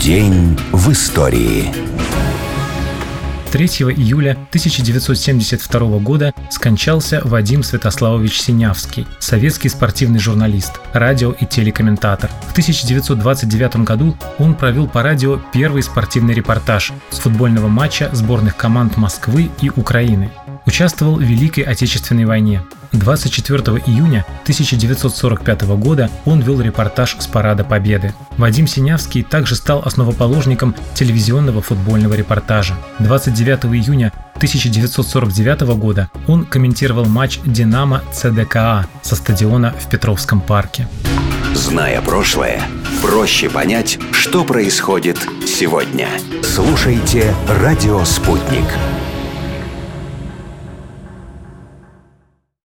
День в истории. 3 июля 1972 года скончался Вадим Святославович Синявский, советский спортивный журналист, радио- и телекомментатор. В 1929 году он провел по радио первый спортивный репортаж с футбольного матча сборных команд Москвы и Украины. Участвовал в Великой Отечественной войне. 24 июня 1945 года он вел репортаж с Парада Победы. Вадим Синявский также стал основоположником телевизионного футбольного репортажа. 29 июня 1949 года он комментировал матч «Динамо» ЦДКА со стадиона в Петровском парке. Зная прошлое, проще понять, что происходит сегодня. Слушайте «Радио Спутник».